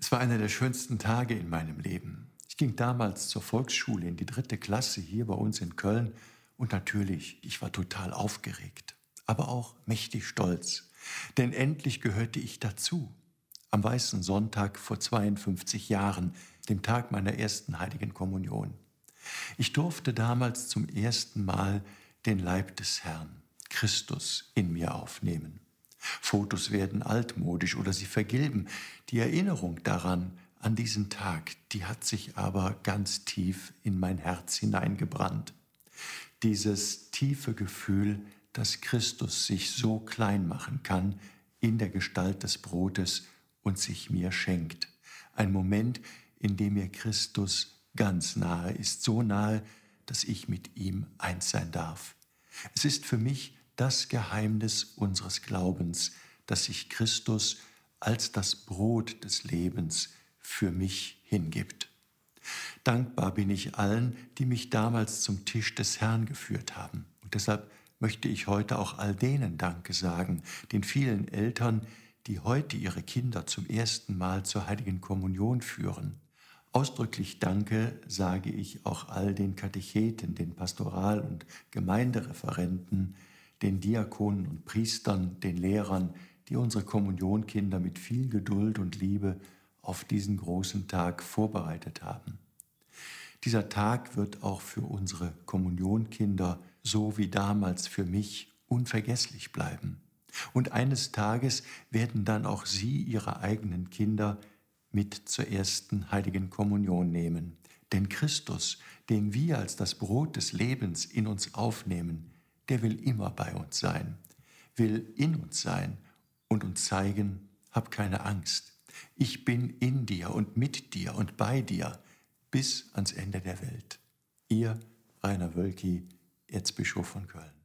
Es war einer der schönsten Tage in meinem Leben. Ich ging damals zur Volksschule in die 3. Klasse hier bei uns in Köln und natürlich, ich war total aufgeregt, aber auch mächtig stolz, denn endlich gehörte ich dazu. Am Weißen Sonntag vor 52 Jahren, dem Tag meiner ersten Heiligen Kommunion. Ich durfte damals zum ersten Mal den Leib des Herrn, Christus, in mir aufnehmen. Fotos werden altmodisch oder sie vergilben. Die Erinnerung daran, an diesen Tag, die hat sich aber ganz tief in mein Herz hineingebrannt. Dieses tiefe Gefühl, dass Christus sich so klein machen kann in der Gestalt des Brotes und sich mir schenkt. Ein Moment, in dem mir Christus ganz nahe ist, so nahe, dass ich mit ihm eins sein darf. Es ist für mich das Geheimnis unseres Glaubens, dass sich Christus als das Brot des Lebens für mich hingibt. Dankbar bin ich allen, die mich damals zum Tisch des Herrn geführt haben. Und deshalb möchte ich heute auch all denen Danke sagen, den vielen Eltern, die heute ihre Kinder zum ersten Mal zur Heiligen Kommunion führen. Ausdrücklich Danke sage ich auch all den Katecheten, den Pastoral- und Gemeindereferenten, den Diakonen und Priestern, den Lehrern, die unsere Kommunionkinder mit viel Geduld und Liebe auf diesen großen Tag vorbereitet haben. Dieser Tag wird auch für unsere Kommunionkinder, so wie damals für mich, unvergesslich bleiben. Und eines Tages werden dann auch sie ihre eigenen Kinder mit zur ersten Heiligen Kommunion nehmen. Denn Christus, den wir als das Brot des Lebens in uns aufnehmen, der will immer bei uns sein, will in uns sein und uns zeigen, hab keine Angst. Ich bin in dir und mit dir und bei dir bis ans Ende der Welt. Ihr Rainer Wölki, Erzbischof von Köln.